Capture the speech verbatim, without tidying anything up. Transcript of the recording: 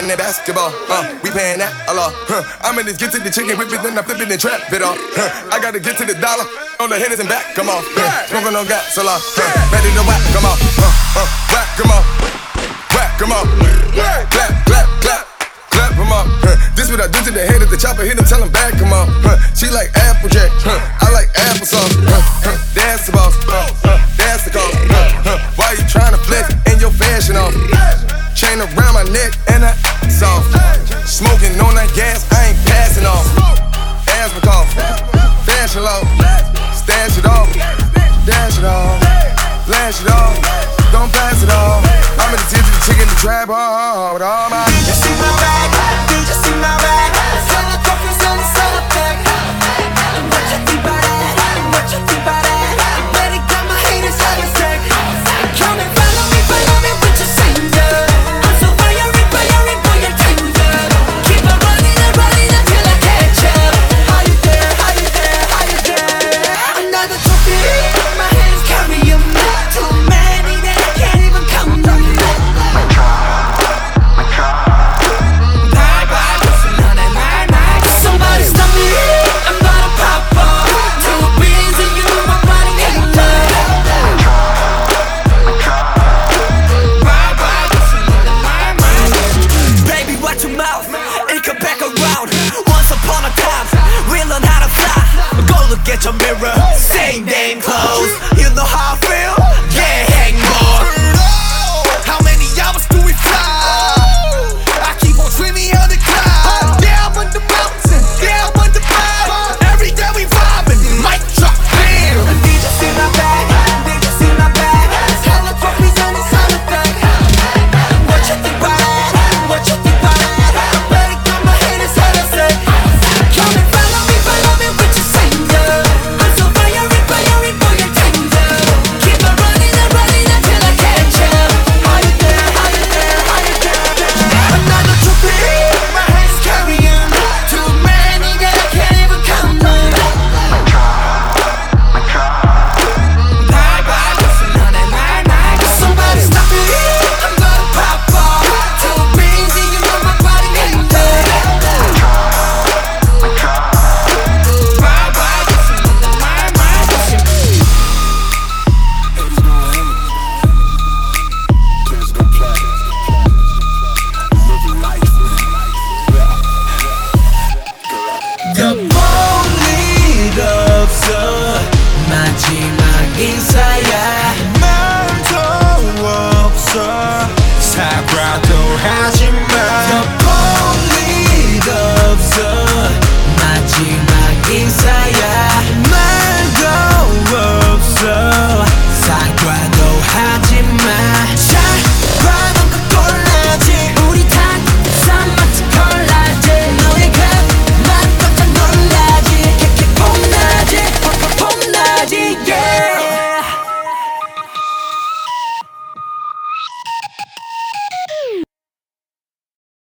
that basketball. Uh, we paying that a lot. Huh. I'm in this get to the chicken whip it, then I'm flipping and trap it off. Huh. I gotta get to the dollar on the hitters and back, come on. Huh. Smoking on gas a lot. Huh. Ready to whack, come on. Uh, uh, whack, come on. Whack, come on. Clap, clap, clap. Clap him up. Huh. This what I do to the head of the chopper. Hit him, tell him back, come on. Huh. She like Applejack. Huh. I like applesauce. Huh. Huh. That's the boss. Huh. Huh. That's the cause. Huh. Huh. Why you trying to flex and your fashion off? Chain around my neck and I soft. Smoking on that gas, I ain't passing off. Asthma cough, fashion low. Stash it off, dash it off, flash it off. Don't pass it off. I'm in the tip of the chicken, the trap hard with all my. You see my bag, you see my bag. Sell the coffee, sell the sell the pack. What you think about that? What you think about that? You better got my haters on the sack. Come and follow me, follow me with your singer. I'm so fiery, fiery, boy, you're tender. Keep on running and running until I catch up. How you there? How you there? How you there? Another trophy, my hands carry them. Too many that I can't even count them. My truck, my truck. Bye bye, listen on that my my. Somebody stop me, I'm not a papa. Two beans and you, I'm running hater. My truck, my truck. Bye bye, listen on that my my. Baby, watch your mouth, it come back around. Once upon a time, we learn how to fly. Go look at your mirror, same damn clothes. You know how I feel.